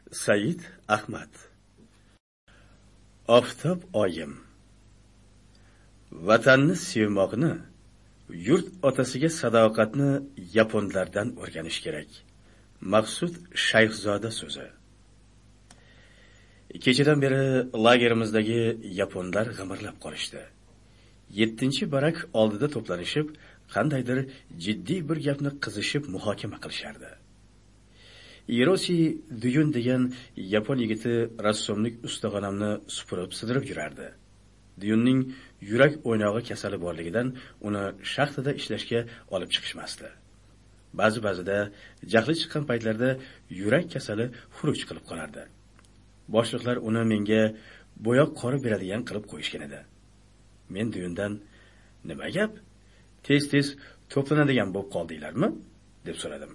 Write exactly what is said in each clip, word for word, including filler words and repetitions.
Said Ahmad. Oftob oyim. Vatanni sevmoqni, yurt otasiga sadoqatni yaponlardan o'rganish kerak. Maqsud Shayxzoda so'zi. Kechadan beri lagerimizdagi yaponlar g'imirlab qolishdi. yettinchi barak oldida to'planishib, qandaydir jiddiy bir gapni qizishib muhokama qilishardi. Hiroshi Duyun degan yapon yigiti rassomlik ustaxonamni supurib sidirib yurardi. Duyunning yurak o'ynog'i kasali borligidan uni shaxtada ishlashga olib chiqishmasdi. Ba'zi-ba'zida jahli chiqqan paytlarda yurak kasali xuruj qilib qolardi. Boshliqlar uni menga bo'yoq qori beradigan qilib qo'yishgan edi. Men Duyundan nima gap? Tez-tez to'planadigan bo'lib qoldinglarmi? deb so'radim.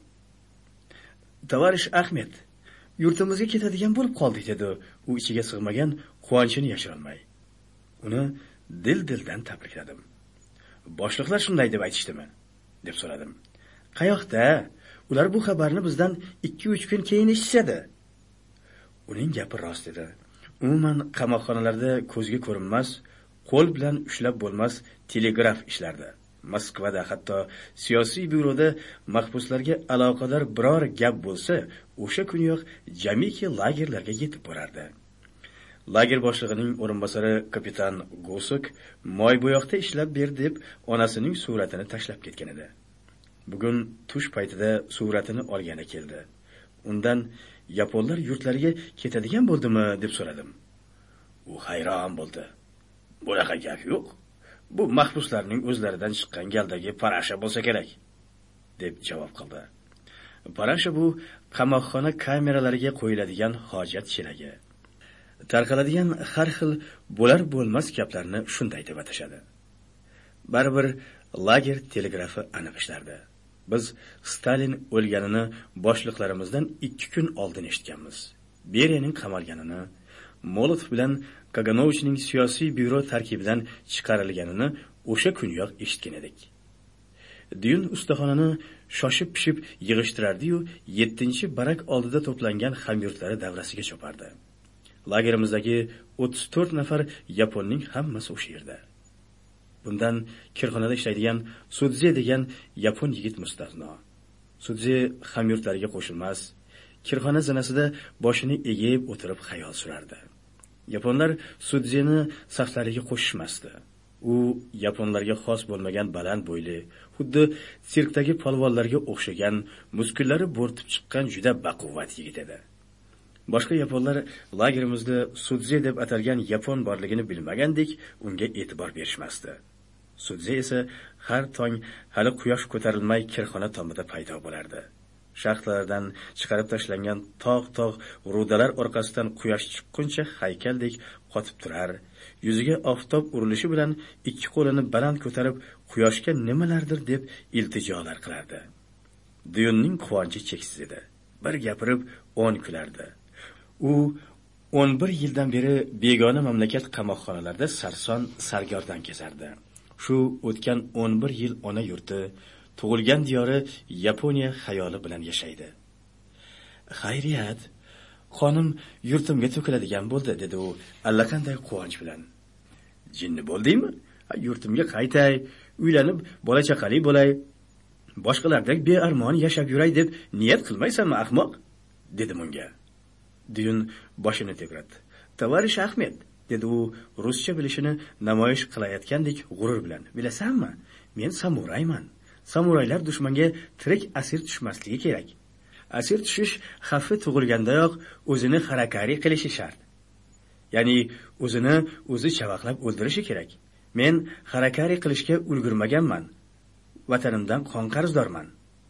Tavarish Ahmed, yurtimizga ketadigan bo'lib qoldik dedi u ichiga sig'magan quvonchini yashirolmay. Uni dil-dildan tabrikladim. Boshliqlar shunday deb aytishdimi? deb so'radim. Qayoqda? Ular bu xabarni bizdan ikki uch kun keyin eshitishadi. Uning gapi rost edi. Umuman qamoqxonalarda ko'zga ko'rinmas, qo'l bilan ushlab bo'lmas telegraf ishlardi. Moskvada hatto siyosiy byuroda mahbuslarga aloqador biror gap bo'lsa, o'sha kuniyoq jamiki lagerlarga yetib borardi. Lager boshlig'ining o'rinbosari kapitan Gosuk moy bo'yoqda ishlab ber deb onasining suratini tashlab ketgan edi. Bugun tush paytida suratini olgani keldi. Undan yaponlar yurtlariga ketadigan bo'ldimi deb so'radim. U hayron bo'ldi. Bunaqa gap yo'q. Bu mahbuslarning o'zlaridan chiqqan galdagi parasha bo'lsa kerak, deb javob qildi. Parasha bu qamoqxona kameralariga qo'yiladigan hojat chelagi. Tarqaladigan har xil bo'lar bo'lmas gaplarni shunday deb atashadi. Baribir lager telegrafi aniq ishlardi. Biz Stalin o'lganini boshliqlarimizdan ikki kun oldin eshitganmiz. Beriyaning qamalganini, Molotov bilan Kaganovchning siyosiy byuro tarkibidan chiqarilganini o'sha kunyoq eshitgan edik. Duyun ustaxonani shoshib-pishib yig'ishtirardi-yu, yettinchi barak oldida to'plangan hamyurtlari davrasiga chopardi. Lagerimizdagi o'ttiz to'rt nafar yaponning hammasi o'sha yerda. Bundan kirxonada ishlaydigan Sudze degan yapon yigit mustasno. Sudze hamyurtlariga qo'shilmas, kirxona zinasida boshini egib o'tirib xayol surardi. Yaponlar Sudzeni saflariga qo'shishmasdi. U yaponlarga xos bo'lmagan baland bo'yli, xuddi sirkdagi polvonlarga o'xshagan, muskullari bo'rtib chiqqan juda baquvvat yigit edi. Boshqa yaponlar lagerimizda Sudze deb atalgan yapon borligini bilmagandek unga e'tibor berishmasdi. Sudze esa har tong hali quyosh ko'tarilmay kirxona tomida paydo bo'lardi. Shaxtlardan chiqarib tashlangan tog'-tog' rudalar orqasidan quyosh chiqquncha haykaldek qotib turar, yuziga oftob urilishi bilan ikki qo'lini baland ko'tarib quyoshga nimalardir deb iltijolar qilardi. Duyunning quvonchi cheksiz edi. Bir gapirib o'n kulardi. U o'n bir yildan beri begona mamlakat qamoqxonalarida sarson sargardon kezardi. Shu o'tgan o'n bir yil ona yurti, tug'ilgan diyori Yaponiya xayoli bilan yashaydi. Xayriyat, xonim yurtimga to'kiladigan bo'ldi, dedi u allaqanday quvonch bilan. Jinni bo'ldingmi? Yurtimga qaytay, uylanib bola chaqali bo'lay, boshqalardek bearmon yashab yuray deb niyat qilmaysanmi, ahmoq? dedim unga. Duyun boshini tegratdi. Tavarish Ahmed, dedi u ruscha bilishini namoyish qilayotgandek g'urur bilan. Bilasanmi? Men samurayman. Samuraylar dushmanga tirik asir tushmasligi kerak. Asir tushish xavfi tug'ilgandayoq o'zini harakari qilishi shart. Ya'ni o'zini o'zi chavaqlab o'ldirishi kerak. Men harakari qilishga ulgurmaganman. Vatanimdan qon qarzdorman.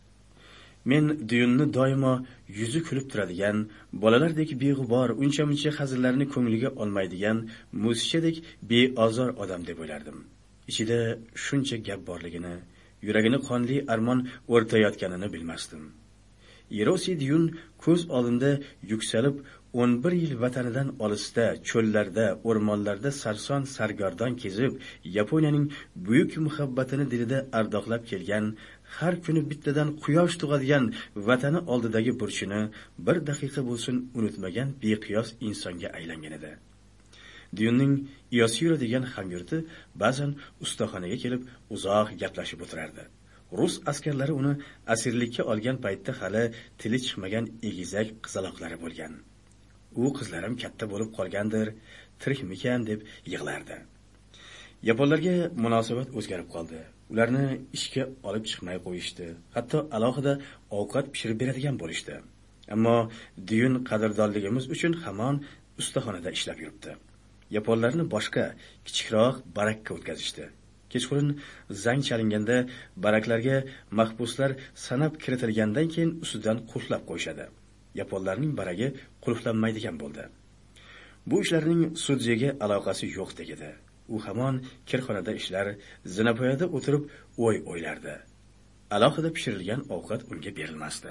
Men Duyunni doimo yuzi kulib turadigan, bolalardek beg'ubor, uncha-muncha hazillarni ko'ngliga olmaydigan, musichadek beozor odam deb o'ylardim. Ichida shuncha gap borligini, yuragini qonli armon o'rtayotganini bilmasdim. Hiroshi Duyun ko'z oldimda yuksalib, o'n bir yil vatanidan olisda, cho'llarda, o'rmonlarda sarson sargardon kezib, Yaponiyaning buyuk muhabbatini dilida ardoqlab kelgan, har kuni bittadan quyosh tug'adigan vatani oldidagi burchini bir daqiqa bo'lsin unutmagan beqiyos insonga aylangan edi. Dyunning Iyosiro degan hamyurti ba'zan ustaxonaga kelib uzoq gaplashib o'tirardi. Rus askarlari uni asirlikka olgan paytda hali tili chiqmagan egizak qizaloqlari bo'lgan. U qizlarim katta bo'lib qolgandir, tirikmikan deb yig'lardi. Yaponlarga munosabat o'zgarib qoldi. Ularni ishga olib chiqmay qo'yishdi. Hatto alohida ovqat pishirib beradigan bo'lishdi. Ammo Dyun qadrdonligimiz uchun hamon ustaxonada ishlab yuribdi. Yaponlarni boshqa, kichikroq barakka o'tkazishdi. Kechqurun zang chalinganda baraklarga mahbuslar sanab kiritilgandan keyin ustidan qulflab qo'yishadi. Yaponlarning baragi qulflanmaydigan bo'ldi. Bu ishlarning sudyaga aloqasi yo'q edi. U hamon kirxonada ishlar, zinapoyada o'tirib o'y o'ylardi. Alohida pishirilgan ovqat unga berilmasdi.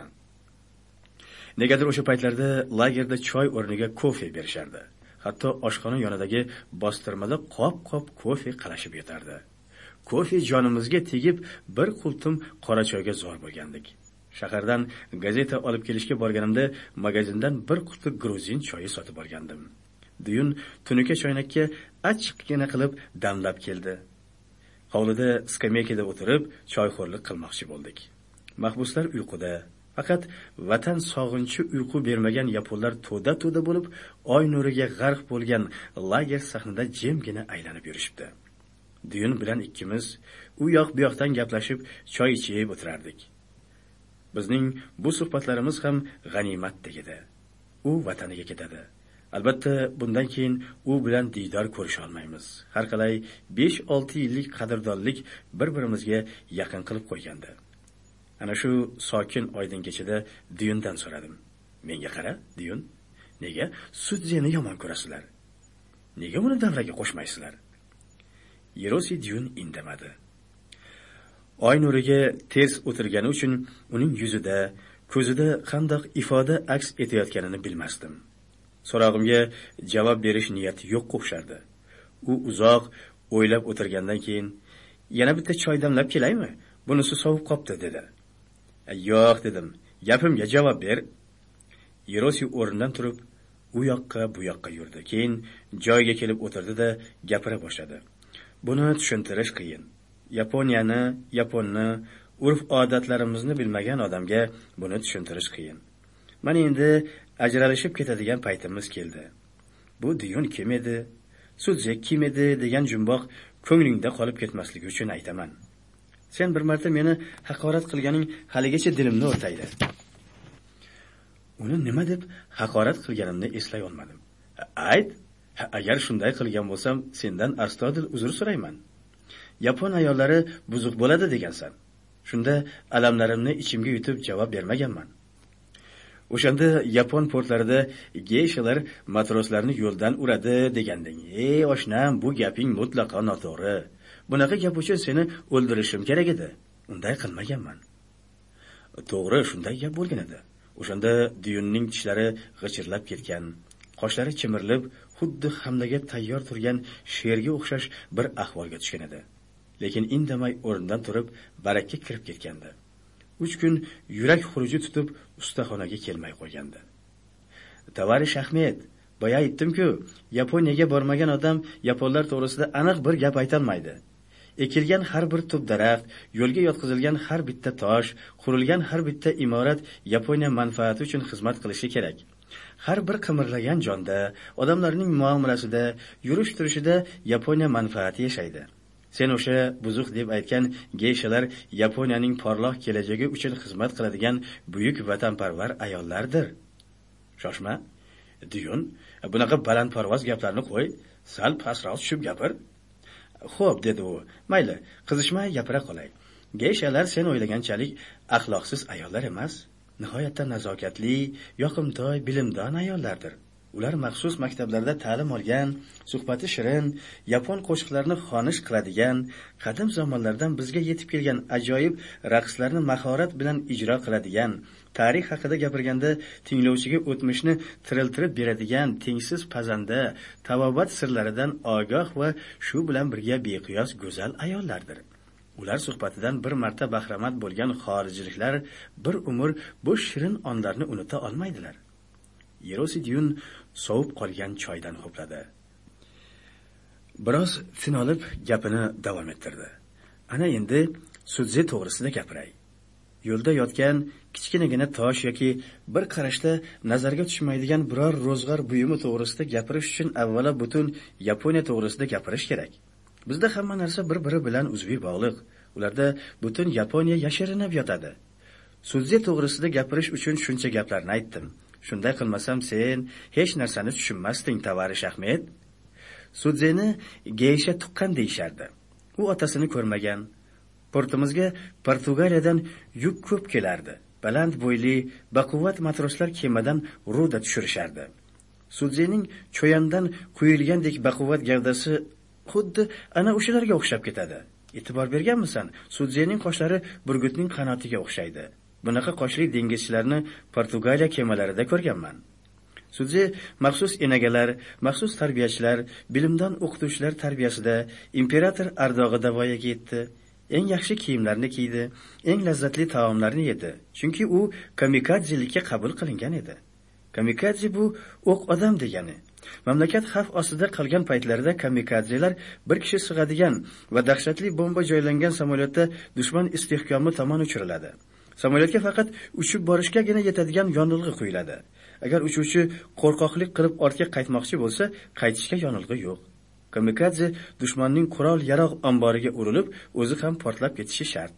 Negadir o'sha paytlarda lagerda choy o'rniga kofe berishardi. Hatto oshxona yonidagi bostirmada qop-qop kofe qalashib yotardi. Kofe jonimizga tegib bir qultum qora choyga zor bo'lgandik. Shahardan gazeta olib kelishga borganimda magazindan bir quti gruzin choyi sotib olgandim. Dyun tunuka choynakka achchiqqina qilib damlab keldi. Hovlida skameykada o'tirib choyxo'rlik qilmoqchi bo'ldik. Mahbuslar uyquda, faqat vatan sog'inchi uyqu bermagan yaponlar to'da-to'da bo'lib, oy nuriga g'arq bo'lgan lager sahnida jimgina aylanib yurishibdi. Dyun bilan ikkimiz u yoq bu yoqdan gaplashib, choy ichib o'tirardik. Bizning bu suhbatlarimiz ham g'animatdek edi. U vataniga ketadi. Albatta, bundan keyin u bilan diydor ko'risha olmaymiz. Har qalay besh olti yillik qadrdonlik bir-birimizga yaqin qilib qo'ygandi. Ana shu sokin oydin kechada Dyundan so'radim. Menga qara, Dyun, nega sudyani yomon ko'rasizlar? Nega uni davraga qo'shmaysizlar? Yerosi Dyun indamadi. Oy nuriga ters o'tirgani uchun uning yuzida, ko'zida qanday ifoda aks etayotganini bilmasdim. So'rog'imga javob berish niyati yo'q o'xshardi. U uzoq o'ylab o'tirgandan keyin, "Yana bitta choy damlab kelaymi? Bunisi sovib qopti" dedi. "Yo'q" dedim. "Gapimga javob ber." Yerosi o'rnidan turib, u yoqqa bu yoqqa yurdi. Keyin joyiga kelib o'tirdi-da, gapira boshladi. "Buni tushuntirish qiyin. Yaponiyani, Yaponni, urf-odatlarimizni bilmagan odamga buni tushuntirish qiyin. Mana endi ajralishib ketadigan paytimiz keldi. Bu Dyun kim edi? Sudya kim edi degan jumboq ko'nglingda qolib ketmasligi uchun aytaman. Sen bir marta meni haqorat qilganing haligacha dilimni o'rtaydi." Uni nima deb haqorat qilganimni eslay olmadim. "Ayt, agar shunday qilgan bo'lsam, sendan astodil uzr so'rayman. Yapon ayollari buzuq bo'ladi degansan. Shunda alamlarimni ichimga yutib javob bermaganman. O'shanda Yapon portlarida geyshalar matroslarni yo'ldan uradi deganding. Ey oshnam, bu gaping mutlaqo noto'g'ri. Bunaqa gap uchun seni o'ldirishim kerak edi. Unday qilmaganman." To'g'ri, shunday gap bo'lgan edi. O'shanda Dyunning tishlari g'ichirlab ketgan, qoshlari chimirilib, xuddi hamlaga tayyor turgan sherga o'xshash bir ahvolga tushgan edi. Lekin indamay o'rnidan turib barakka kirib ketgandi. uch kun yurak xuruji tutib ustaxonaga kelmay qo'ygandi. "Tavarish Ahmed, boya aytdim-ku, Yaponiyaga bormagan odam yaponlar to'g'risida aniq bir gap aytolmaydi. Ekilgan har bir tup daraxt, yo'lga yotqizilgan har bitta tosh, qurilgan har bitta imorat Yaponiya manfaati uchun xizmat qilishi kerak. Har bir qimirlagan jonda, odamlarning muomalasida, yurish-turishida Yaponiya manfaati yashaydi. Sen o'sha buzuq deb aytgan geyshalar Yaponiyaning porloq kelajagi uchun xizmat qiladigan buyuk vatanparvar ayollardir." "Shoshma, Dyun, bunaqa balandparvoz gaplarni qo'y, sal pastroq tushib gapir." "Xo'p", dedi u. "Mayli, qizishmay gapira qolay. Geyshalar sen o'ylaganchalik axloqsiz ayollar emas, nihoyatda nazokatli, yoqimtoy, bilimdon ayollardir. Ular maxsus maktablarda ta'lim olgan, suhbati shirin, yapon qo'shiqlarini xonish qiladigan, qadim zamonlardan bizga yetib kelgan ajoyib raqslarni mahorat bilan ijro qiladigan, tarix haqida gapirganda tinglovchiga o'tmishni tiriltirib beradigan tengsiz pazanda, tabobat sirlaridan ogoh va shu bilan birga beqiyos go'zal ayollardir. Ular suhbatidan bir marta bahramand bo'lgan xorijliklar bir umr bu shirin onlarni unuta olmaydilar. Yerosidyun sovib qolgan choydan ho'pladi. Biroz tin olib gapini davom ettirdi. Ana endi Sudze to'g'risida gapiray. Yo'lda yotgan kichkinagina tosh yoki bir qarashda nazarga tushmaydigan biror ro'zg'or buyumi to'g'risida gapirish uchun avvalo butun Yaponiya to'g'risida gapirish kerak. Bizda hamma narsa bir-biri bilan uzviy bog'liq. Ularda butun Yaponiya yashirinib yotadi. Sudze to'g'risida gapirish uchun shuncha gaplarni aytdim. Shunday qilmasam sen hech narsani tushunmasding, Tavarish Ahmed. Sudzeni geysha tuqqan deyishardi. U otasini ko'rmagan. Portimizga Portugaliyadan yuk ko'p kelardi. Baland bo'yli, baquvvat matroslar kemadan ruda tushirishardi. Sudzening cho'yandan quyilgandek baquvvat gavdasi xuddi ana o'shalarga o'xshab ketadi. E'tibor berganmisan? Sudzening qoshlari burgutning qanotiga o'xshaydi. Bunaqa qoshli dengizchilarni Portugaliya kemalarida ko'rganman. Sudze maxsus enagalar, maxsus tarbiyachilar, bilimdon o'qituvchilar tarbiyasida imperator ardog'ida voyaga yetdi. Eng yaxshi kiyimlarni kiydi, eng lazzatli taomlarni yedi. Chunki u kamikadzelikka qabul qilingan edi. Kamikadze bu o'q odam degani. Mamlakat xavf ostida qolgan paytlarida kamikadzelar bir kishi sig'adigan va dahshatli bomba joylangan samolyotda dushman istehkomi tomon uchiriladi. Samolyotga faqat uchib borishgagina yetadigan yonilg'i qo'yiladi. Agar uchuvchi qo'rqoqlik qilib ortga qaytmoqchi bo'lsa, qaytishga yonilg'i yo'q. Kamikadze dushmanning qurol yarog' omboriga urilib, o'zi ham portlab ketishi shart.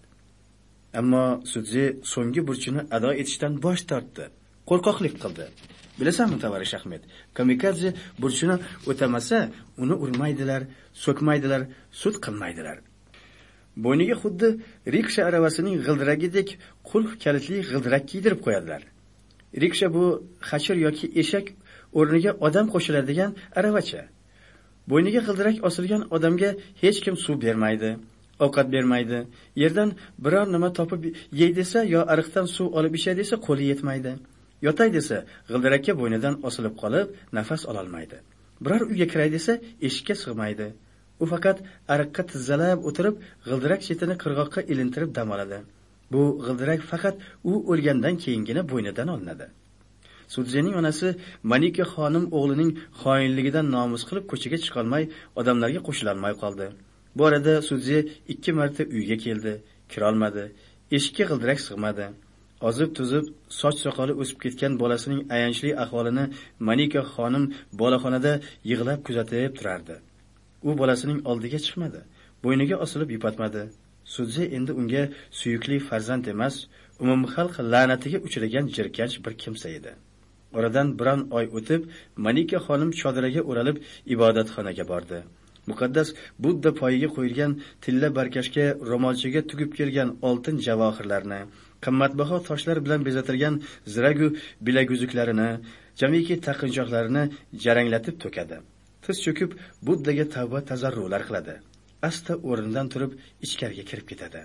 Ammo Sudze so'nggi burchini ado etishdan bosh tortdi. Qo'rqoqlik qildi. Bilasanmi, Tavarish Ahmed, kamikadze burchini o'tamasa, uni urmaydilar, so'kmaydilar, sud qilmaydilar. Bo'yniga xuddi riksha aravasining g'ildiragidek qulf kalitli g'ildirak kiydirib qo'yadilar. Riksha bu xachir yoki eshak o'rniga odam qo'shiladigan aravacha. Bo'yniga g'ildirak osilgan odamga hech kim suv bermaydi, ovqat bermaydi. Yerdan biror nima topib yey desa yo ariqdan suv olib ichay desa qo'li yetmaydi. Yotay desa g'ildirakka bo'ynidan osilib qolib nafas ola olmaydi. Biror uyga kiray desa eshikka sig'maydi. U faqat ariqqa tizzalab o'tirib g'ildirak chetini qirg'oqqa ilintirib dam oladi. Bu g'ildirak faqat u o'lgandan keyingina bo'ynidan olinadi. Sudzening onasi Manika xonim o'g'lining xoinligidan nomus qilib ko'chaga chiqa olmay, odamlarga qo'shilolmay qoldi. Bu orada Sudze ikki marta uyga keldi, kira olmadi, eshikka g'ildirak sig'madi. Ozib-tuzib, soch soqoli o'sib ketgan bolasining ayanchli ahvolini Manika xonim bolaxonada yig'lab kuzatib turardi. U bolasining oldiga chiqmadi, bo'yniga osilib yupatmadi. Sudze endi unga suyukli farzand emas, umumxalq la'natiga uchragan jirkanch bir kimsa edi. Oradan biron oy o'tib, Manika xonim chodiraga o'ralib ibodatxonaga bordi. Muqaddas Budda poyiga qo'yilgan tilla barkashga ro'molchaga tugib kelgan oltin javohirlarni, qimmatbaho toshlar bilan bezatilgan ziragu bilaguzuklarini, jamiki taqinchoqlarini jaranglatib to'kadi. Tiz cho'kib Buddaga tavba tazarrular qiladi. Asta o'rnidan turib ichkariga kirib ketadi.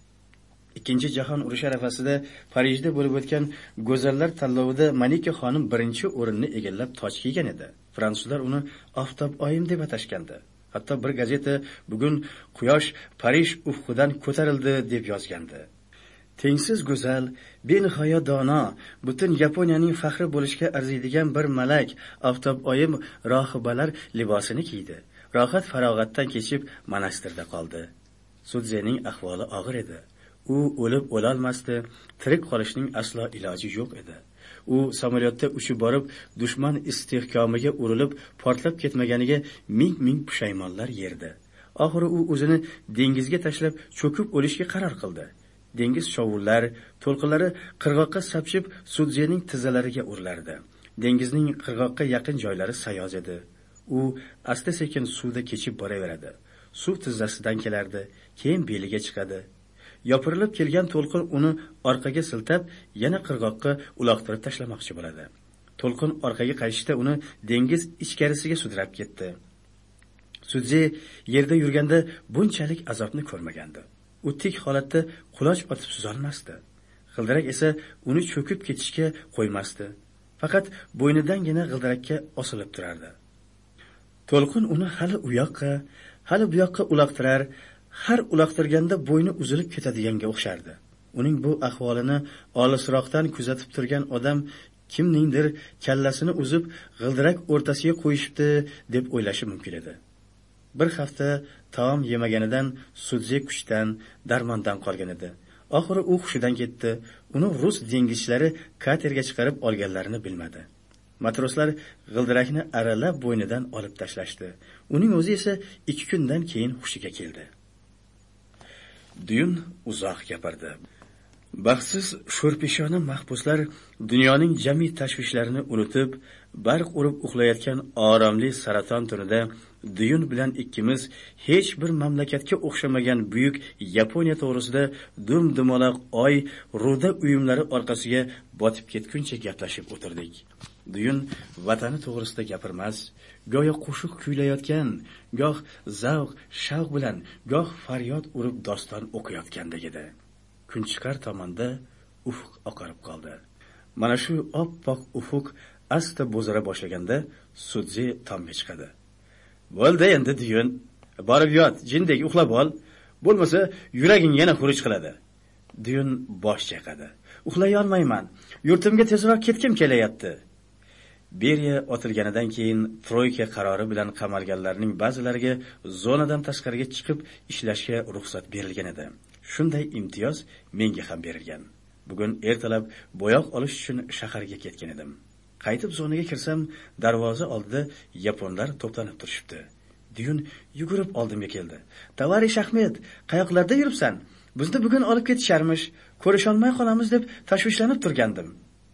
Ikkinchi jahon urushi arafasida Parijda bo'lib o'tgan go'zallar tanlovida Manika xonim birinchi o'rinni egallab toj kiygan edi. Fransuzlar uni oftob oyim deb atashgandi. Hatto bir gazeta bugun quyosh Parij ufqidan ko'tarildi deb yozgandi. Tengsiz go'zal, benihoya dono, butun Yaponiyaning faxri bo'lishga arziydigan bir malak oftob oyim rohibalar libosini kiydi. Rohat farog'atdan kechib monastirda qoldi. Sudzening ahvoli og'ir edi. U o'lib o'lolmasdi, tirik qolishning aslo iloji yo'q edi. U samolyotda uchib borib, dushman istehkomiga urilib, portlab ketmaganiga ming-ming pushaymonlar yerdi. Oxiri u o'zini dengizga tashlab cho'kib o'lishga qaror qildi. Dengiz shovullar, to'lqinlari qirg'oqqa sapchib, Sudzening tizzalariga urilardi. Dengizning qirg'oqqa yaqin joylari sayoz edi. U asta-sekin suvda kechib boraveradi. Suv tizzasidan kelardi, keyin beliga chiqadi. Yopirilib kelgan to'lqin uni orqaga siltab, yana qirg'oqqa uloqtirib tashlamoqchi bo'ladi. To'lqin orqaga qaytishda uni dengiz ichkarisiga sudrab ketdi. Sudze yerda yurganda bunchalik azobni ko'rmagandi. U tik holatda quloch otib suzolmasdi. G'ildirak esa uni cho'kib ketishga qo'ymasdi. Faqat bo'ynidangina g'ildirakka osilib turardi. To'lqin uni hali u yoqqa, hali bu yoqqa uloqtirar, har uloqtirganda bo'yni uzilib ketadiganga o'xshardi. Uning bu ahvolini olisroqdan kuzatib turgan odam kimningdir kallasini uzib g'ildirak o'rtasiga qo'yishibdi deb o'ylashi mumkin edi. Bir hafta taom yemaganidan Sudze kuchdan, darmondan qolgan edi. Oxiri u hushidan ketdi. Uni rus dengizchilari katerga chiqarib olganlarini bilmadi. Matroslar g'ildirakni aralab bo'ynidan olib tashlashdi. Uning o'zi esa ikki kundan keyin hushiga keldi. Dyun uzoq gapirdi. Baxtsiz sho'rpeshona mahbuslar dunyoning jami tashvishlarini unutib, barq urib uxlayotgan oromli saraton tunida Dyun bilan ikkimiz hech bir mamlakatga o'xshamagan buyuk Yaponiya to'g'risida dum-dumaloq oy ruda uyumlari orqasiga botib ketguncha gaplashib o'tirdik. Dyun vatani to'g'risida gapirmas, go'yo qo'shiq kuylayotgan, goh zavq, shavq bilan, goh faryod urib doston o'qiyotgandek edi. Kunchiqar tomonda ufq oqarib qoldi. Mana shu oppoq ufq asta bo'zara boshlaganda Sudze tomga chiqadi. "Bo'ldi endi Dyun, borib yot, jindek uxlab ol, bo'lmasa yuraging yana xuruj qiladi." Dyun bosh chayqadi. "Uxlay olmayman. Yurtimga tezroq ketkim kelyapti." Beriya otilganidan keyin Troyka qarori bilan qamalganlarning ba'zilariga zonadan tashqariga chiqib ishlashga ruxsat berilgan edi. Shunday imtiyoz menga ham berilgan. Bugun ertalab bo'yoq olish uchun shaharga ketgan edim. Qaytib zonaga kirsam, darvoza oldida yaponlar to'planib turishibdi. Dyun yugurib oldimga keldi. "Tavarish Ahmed, qayoqlarda yuribsan? Bizni bugun olib ketisharmish, ko'risholmay qolamiz deb tashvishlanib turgandim."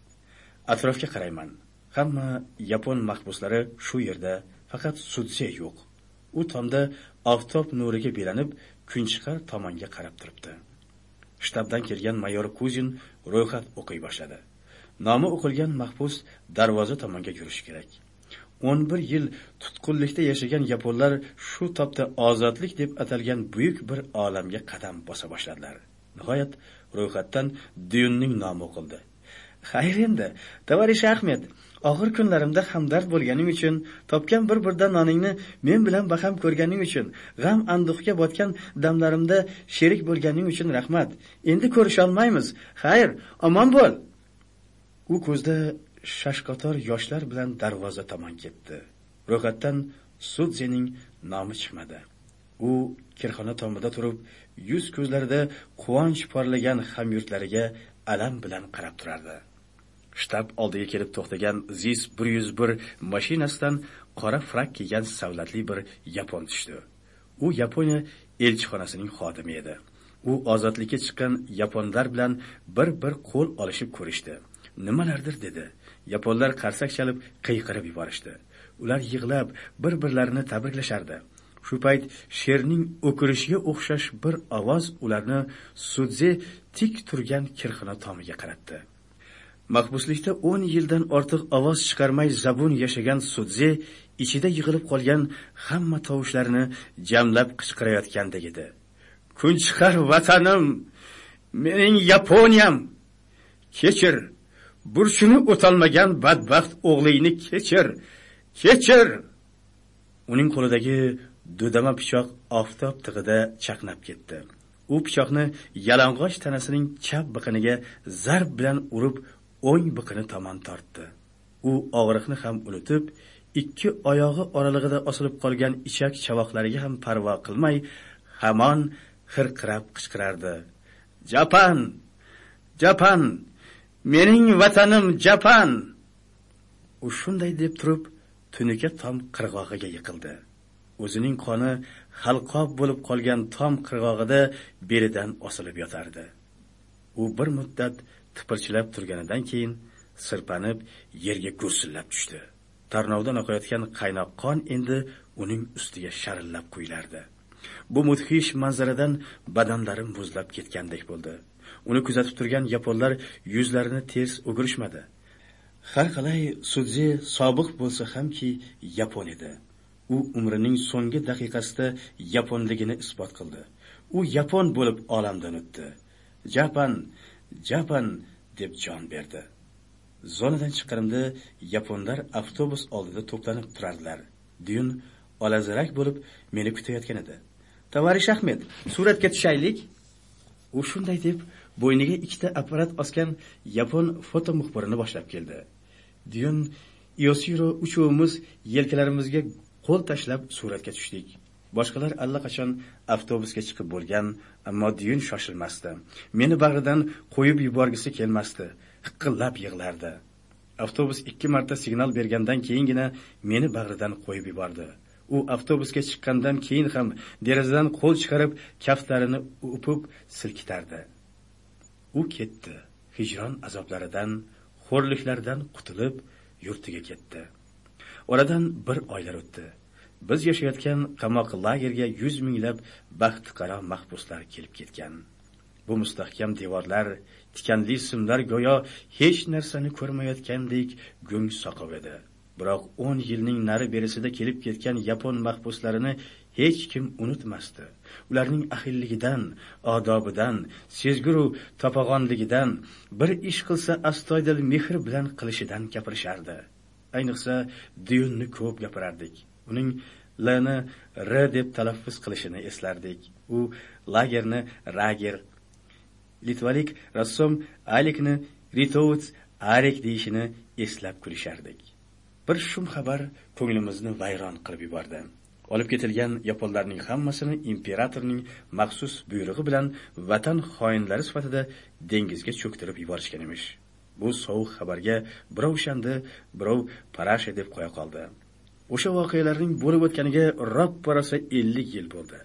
Atrofga qarayman. Hamma yapon mahbuslari shu yerda, faqat Sudze yo'q. U tomda oftob nuriga belanib, kunchiqar tomonga qarab turibdi. Shtabdan kelgan mayor Kuzin ro'yxat o'qiy boshladi. Nomi o'qilgan mahbus darvoza tomonga yurishi kerak. o'n bir yil tutqunlikda yashagan yaponlar shu topda ozodlik deb atalgan buyuk bir olamga qadam bosa boshladilar. Nihoyat ro'yxatdan Dyunning nomi o'qildi. "Xayr endi, tavarish Ahmed, og'ir kunlarimda hamdard bo'lganing uchun, topgan bir birdan noningni men bilan baham ko'rganing uchun, g'am anduhga botgan damlarimda sherik bo'lganing uchun rahmat. Endi ko'risholmaymiz. Xayr, omon bo'l." U ko'zda shashqator yoshlar bilan darvoza tomon ketdi. Ro'yxatdan Sudzening nomi chiqmadi. U kirxona tomida turib, yuz ko'zlarida quvonch porlagan hamyurtlariga alam bilan qarab turardi. Shtab oldiga kelib to'xtagan Zis bir yuz bir mashinasidan qora frak kiygan savlatli bir yapon tushdi. U Yaponiya elchixonasining xodimi edi. U ozodlikka chiqqan yaponlar bilan bir-bir qo'l olishib ko'rishdi. Nimalardir dedi. Yaponlar qarsak chalib qiyqirib yuborishdi. Ular yig'lab bir-birlarini tabriklashardi. Shu payt sherning o'kirishiga o'xshash bir ovoz ularni Sudze tik turgan kirxona tomiga qaratdi. Mahbuslikda o'n yildan ortiq ovoz chiqarmay zabun yashagan Sudze ichida yig'ilib qolgan hamma tovushlarni jamlab qichqirayotgandek edi. "Kunchiqar vatanim, mening Yaponiyam, kechir. Burchini o'talmagan badbaxt o'g'lingni kechir. Kechir." Uning qo'lidagi do'dama pichoq oftob tig'ida chaqnab ketdi. U pichoqni yalang'och tanasining chap biqiniga zarb bilan urib, o'ng biqini tomon tortdi. U og'riqni ham unutib, ikki oyog'i oralig'ida osilib qolgan ichak chavoqlariga ham parvo qilmay, hamon xirqirab qichqirardi. "Japan! Japan! Mening vatanim Japan!" U shunday deb turib, tunuka tom qirg'og'iga yiqildi. O'zining qoni halqob bo'lib qolgan tom qirg'og'ida belidan osilib yotardi. U bir muddat tipirchilab turganidan keyin sirpanib yerga gursillab tushdi. Tarnovdan oqayotgan qaynoq qon endi uning ustiga sharillab quyilardi. Bu mudhish manzaradan badanlarim muzlab ketgandek bo'ldi. Uni kuzatib turgan yaponlar yuzlarini ters o'girishmadi. Har qalay Sudze sobiq bo'lsa hamki yapon edi. U umrining so'nggi daqiqasida yaponligini isbot qildi. U yapon bo'lib olamdan o'tdi. "Japan, Japan" deb jon berdi. Zonadan chiqqanimda yaponlar avtobus oldida to'planib turardilar. Dyun olazarak bo'lib meni kutayotgan edi. Tavarish Ahmed, suratga tushaylik. U shunday deb bo'yniga ikkita apparat osgan yapon foto muxbirini boshlab keldi. Dyun Yoshiro uchovimiz yelkalarimizga qo'l tashlab suratga tushdik. Boshqalar allaqachon avtobusga chiqib bo'lgan, ammo Dyun shoshilmasdi. Meni bag'ridan qo'yib yuborgisi kelmasdi. Hiqillab yig'lardi. Avtobus ikki marta signal bergandan keyingina meni bag'ridan qo'yib yubordi. U avtobusga chiqqandan keyin ham derazadan qo'l chiqarib, kaftlarini o'pib silkitardi. U ketdi. Hijron azoblaridan, xo'rliklardan qutulib yurtiga ketdi. Oradan bir oylar o'tdi. Biz yashayotgan qamoq lagerga yuz minglab baxtiqaro mahbuslar kelib ketgan. Bu mustahkam devorlar, tikanli simlar go'yo hech narsani ko'rmayotgandek go'ng soqov edi. Biroq o'n yilning nari berisida kelib ketgan yapon mahbuslarini hech kim unutmasdi. Ularning ahilligidan, odobidan, sezguru topag'onligidan, bir ish qilsa astoydil mehr bilan qilishidan gapirishardi. Ayniqsa Dyunni ko'p gapirardik. Uning Lni R deb talaffuz qilishini eslardik. U lagerni Rager, litvalik rassom Alikni Ritovits Arek deyishini eslab kulishardik. Bir shum xabar ko'nglimizni vayron qilib yubordi. Olib ketilgan yaponlarning hammasini imperatorning maxsus buyrug'i bilan vatan xoinlari sifatida dengizga cho'ktirib yuborishgan emish. Bu sovuq xabarga birov shandi, birov parasha deb qo'ya qoldi. O'sha voqealarning bo'lib o'tganiga roppa-rosa ellik yil bo'ldi.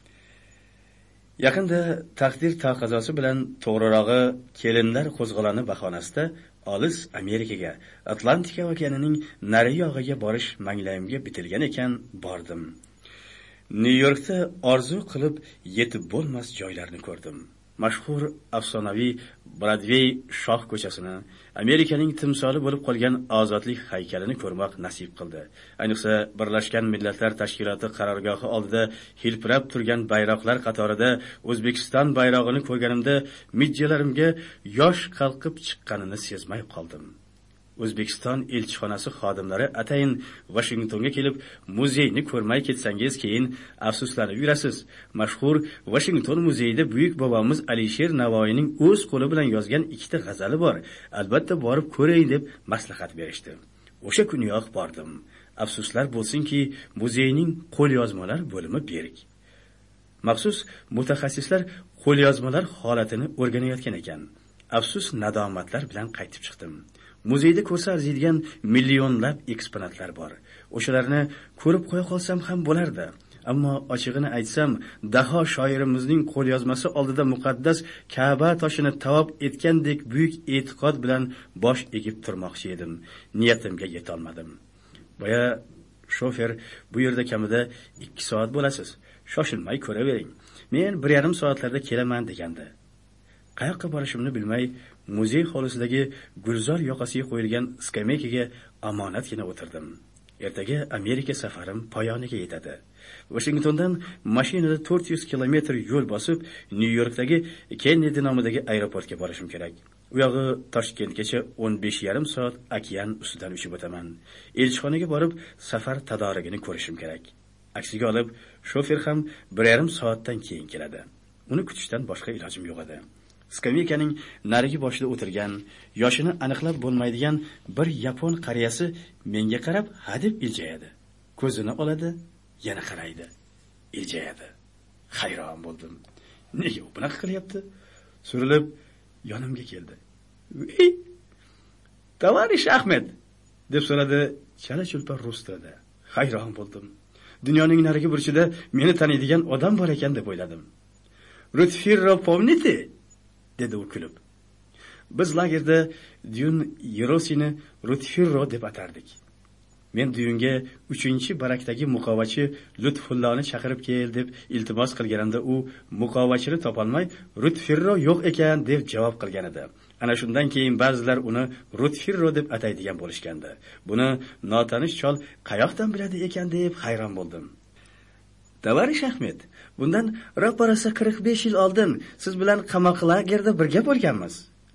Yaqinda taqdir taqozosi bilan, to'g'rirog'i kelinlar qo'zg'oloni bahonasida olis Amerikaga, Atlantika okeanining nari yog'iga borish manglayimga bitilgan ekan, bordim. Nyu-Yorkda orzu qilib yetib bo'lmas joylarni ko'rdim. Mashhur afsonaviy Broadway shoh ko'chasini, Amerikaning timsoli bo'lib qolgan ozodlik haykalini ko'rmoq nasib qildi. Ayniqsa Birlashgan Millatlar Tashkiloti qarorgohi oldida hilpirab turgan bayroqlar qatorida O'zbekiston bayrog'ini ko'rganimda mijjalarimga yosh qalqib chiqqanini sezmay qoldim. O'zbekiston elchixonasi xodimlari atayin Washingtonga kelib, muzeyni ko'rmay ketsangiz keyin afsuslanib yurasiz. Mashhur Washington muzeyida buyuk bobomiz Alisher Navoiyning o'z qo'li bilan yozgan ikkita g'azali bor. Albatta borib ko'ring deb maslahat berishdi. O'sha kuniyoq bordim. Afsuslar bo'lsinki, muzeyning qo'lyozmalar bo'limi berk. Maxsus mutaxassislar qo'lyozmalar holatini o'rganayotgan ekan. Afsus nadomatlar bilan qaytib chiqdim. Muzeyda ko'rsa arziydigan millionlab eksponatlar bor. O'shalarni ko'rib qo'ya qolsam ham bo'lardi. Ammo ochig'ini aytsam, Daho shoirimizning qo'lyozmasi oldida muqaddas Ka'ba toshini tavob etgandek buyuk e'tiqod bilan bosh egib turmoqchi edim. Niyatimga yeta olmadim. Boya shofer bu yerda kamida ikki soat bo'lasiz. Shoshilmay ko'ravering. Men bir yarim soatlarda kelaman degandi. Qayoqqa borishimni bilmay, muzey hovlisidagi gulzor yoqasiga qo'yilgan skameykaga omonatgina o'tirdim. Ertaga Amerika safarim poyoniga yetadi. Washingtondan mashinada to'rt yuz kilometr yo'l bosib, Nyu-Yorkdagi Kennedy nomidagi aeroportga borishim kerak. U yog'i Toshkentgacha o'n besh yarim soat okean ustidan uchib o'taman. Elchixonaga borib, safar tadorigini ko'rishim kerak. Aksiga olib, shofer ham bir yarim soatdan keyin keladi. Uni kutishdan boshqa ilojim yo'q edi. Skameykaning narigi boshida o'tirgan, yoshini aniqlab bo'lmaydigan bir yapon qariyasi menga qarab hadeb iljayadi. Ko'zini oladi, yana qaraydi, iljayadi. Hayron bo'ldim. Nega u bunaqa qilyapti? Surilib yonimga keldi. "Ey, Tavarish Ahmed", deb so'radi chala-chulpa rus tilida. Hayron bo'ldim. Dunyoning narigi burchida meni taniydigan odam bor ekan deb o'yladim. "Rutfirro pomnite?" dedi u kulib. Biz lagerda Dyun Yerosini Rutfirro deb atardik. Men Dyunga uchinchi barakdagi muqovachi Lutfulloni chaqirib kel deb iltimos qilganimda u muqovachini topolmay Rutfirro yo'q ekan deb javob qilgan edi. Ana shundan keyin ba'zilar uni Rutfirro deb ataydigan bo'lishgandi. Buni notanish chol qayoqdan biladi ekan deb hayron bo'ldim. Tavarish Ahmed, bundan ro'parasa qirq besh yil oldin siz bilan qamoq lagerda birga bo'lganmiz.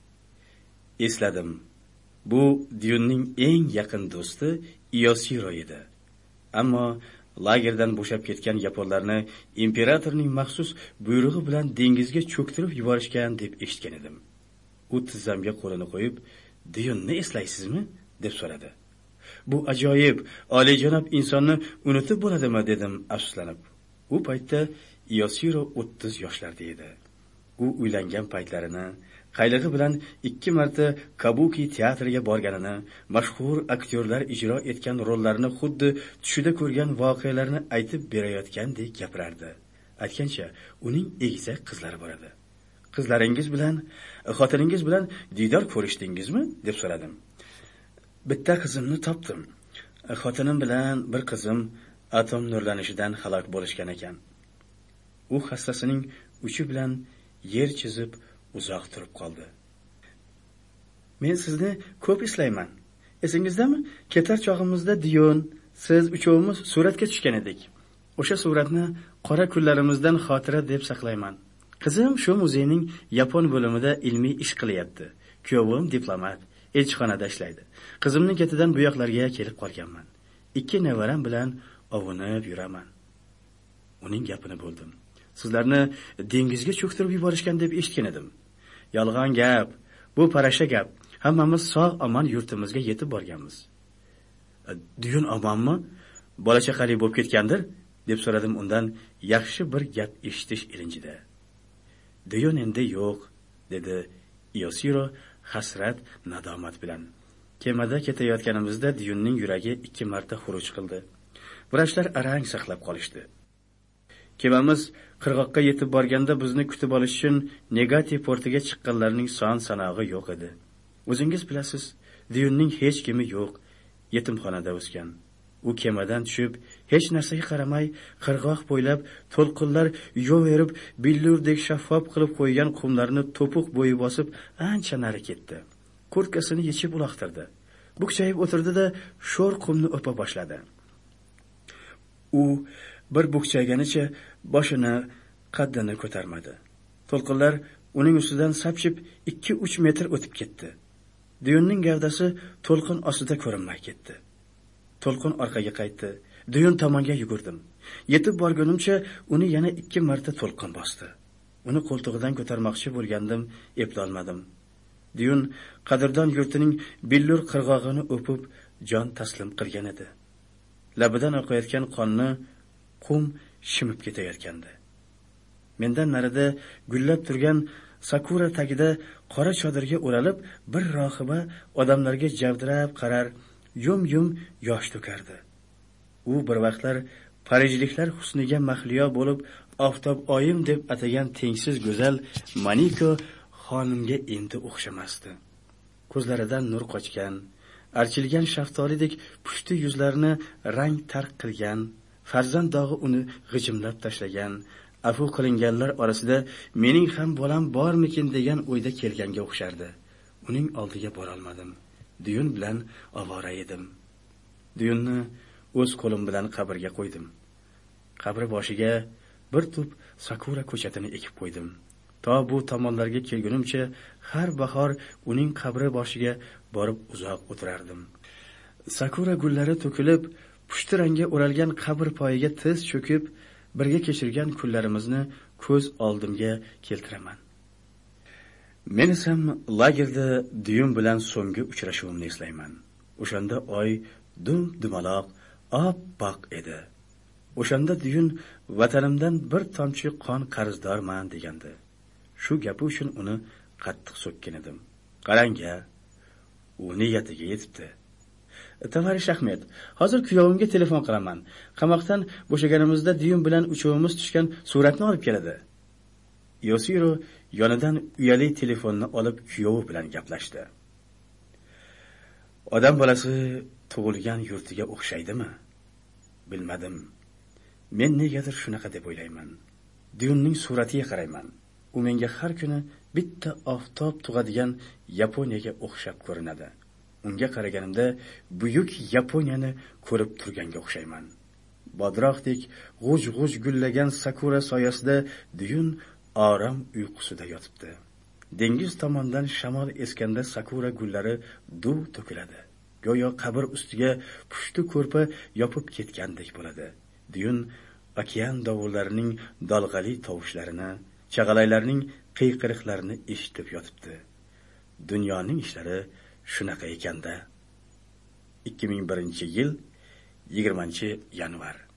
Esladim. Bu Dyunning eng yaqin do'sti Yoshiro edi. Ammo lagerdan bo'shab ketgan yaponlarni imperatorning maxsus buyrug'i bilan dengizga cho'ktirib yuborishgan deb eshitgan edim. U tizzamga qo'lini qo'yib, "Diyonni eslaysizmi?" deb so'radi. "Bu ajoyib, oliyjanob insonni unutib bo'ladimi?" dedim afsuslanib. U paytda Yoshiro o'ttiz yoshlarda edi. U uylangan paytlarini, qaylig'i bilan ikki marta kabuki teatriga borganini, mashhur aktyorlar ijro etgan rollarni xuddi tushida ko'rgan voqealarni aytib berayotgandek gapirardi. Aytgancha, uning egizak qizlari bor edi. "Qizlaringiz bilan, xotiningiz bilan diydor ko'rishdingizmi?" deb so'radim. "Bitta qizimni topdim. Xotinim bilan bir qizim atom nurlanishidan halok bo'lishgan ekan." U hassasining uchi bilan yer chizib uzoq turib qoldi. "Men sizni ko'p eslayman. Esingizdami? Ketar chog'imizda Diyon, siz uchovimiz suratga tushgan edik. O'sha suratni qora kunlarimizdan xotira deb saqlayman. Qizim shu muzeyning yapon bo'limida ilmiy ish qilyapti. Kuyovim diplomat, elchixonada ishlaydi. Qizimning ketidan bu yoqlarga kelib qolganman. Ikki nevaram bilan ovunib yuraman." Uning gapini bo'ldim. "Sizlarni dengizga cho'ktirib yuborishgan deb eshitgan edim." "Yolg'on gap. Bu parasha gap. Hammamiz sog' omon yurtimizga yetib borganmiz." "Diyon omonmi? Bola chaqali bo'lib ketgandir?" deb so'radim undan yaxshi bir gap eshitish ilinjida. "Diyon endi yo'q", dedi Yoshiro hasrat, nadomat bilan. Kemada ketayotganimizda Diyonning yuragi ikki marta xuruj qildi. Vrachlar arang saqlab qolishdi. Kemamiz qirg'oqqa yetib borganda bizni kutib olish uchun Negati portiga chiqqanlarning son sanog'i yo'q edi. O'zingiz bilasiz, Diyonning hech kimi yo'q, yetimxonada o'sgan. U kemadan tushib, hech narsaga qaramay, qirg'oq bo'ylab to'lqinlar yo'verib, billurdek shaffof qilib qo'ygan qumlarni to'piq bo'yi bosib, ancha nari ketdi. Kurtkasini yechib uloqtirdi. Bukchayib o'tirdi-da, sho'r qumni o'pa boshladi. U bir bukchayganicha boshini, qaddini ko'tarmadi. To'lqinlar uning ustidan sapchib ikki uch metr o'tib ketdi. Diyonning gavdasi to'lqin ostida ko'rinmay ketdi. To'lqin orqaga qaytdi. Diyon tomonga yugurdim. Yetib borgunimcha uni yana ikki marta to'lqin bosdi. Uni qo'ltig'idan ko'tarmoqchi bo'lgandim, eplolmadim. Diyon qadrdon yurtining billur qirg'og'ini o'pib jon taslim qilgan edi. Labidan oqayotgan qonni qum shimib ketayotgandi. Mendan narida gullab turgan sakura tagida qora chodirga o'ralib bir rohiba odamlarga javdirab qarar, yum-yum yosh to'kardi. U bir vaqtlar parijliklar husniga mahliyo bo'lib, oftob oyim deb atagan tengsiz go'zal Maniko xonimga endi o'xshamasdi. Ko'zlaridan nur qochgan, archilgan shaftolidek pushti yuzlarini rang tark qilgan, farzand dog'i uni g'ijimlab tashlagan, afu qilinganlar orasida mening ham bolam bormikin degan o'yda kelganga o'xshardi. Uning oldiga bora olmadim. Diyon bilan ovora edim. Diyonni o'z qo'lim bilan qabrga qo'ydim. Qabri boshiga bir tup sakura ko'chatini ekib qo'ydim. To bu tomonlarga kelgunimcha har bahor uning qabri boshiga borib uzoq o'tirardim. Sakura gullari to'kilib, pushti rangga o'ralgan qabr poyiga tiz cho'kib, birga kechirgan kunlarimizni ko'z oldimga keltiraman. Men ham lagerda Diyon bilan so'nggi uchrashuvimni eslayman. O'shanda oy dum-dumaloq, oppoq edi. O'shanda Diyon vatanimdan bir tomchi qon qarzdorman degandi. Shu gapi uchun uni qattiq so'kkan edim. Qarang-a, u niyatiga yetibdi. Tavarish Ahmed, hozir kuyovimga telefon qilaman. Qamoqdan bo'shaganimizda Diyon bilan uchovimiz tushgan suratni olib keladi. Yoshiro yonidan uyali telefonni olib kuyovi bilan gaplashdi. Odam bolasi tug'ilgan yurtiga o'xshaydimi? Bilmadim. Men negadir shunaqa deb o'ylayman. Diyonning suratiga qarayman. U menga har kuni bitta oftob tug'adigan Yaponiyaga o'xshab ko'rinadi. Unga qaraganimda buyuk Yaponiyani ko'rib turganga o'xshayman. Bodroqdek g'uj-g'uj gullagan sakura soyasida Diyon orom uyqusida yotibdi. Dengiz tomondan shamol eskanda sakura gullari duv to'kiladi. Go'yo qabr ustiga pushti ko'rpa yopib ketgandek bo'ladi. Duyun okean dovullarining dalg'ali tovushlarini, chag'alaylarning qiyqiriqlarini eshitib yotibdi. Dunyoning ishlari shunaqa ekanda. ikki ming birinchi yil yigirmanchi yanvar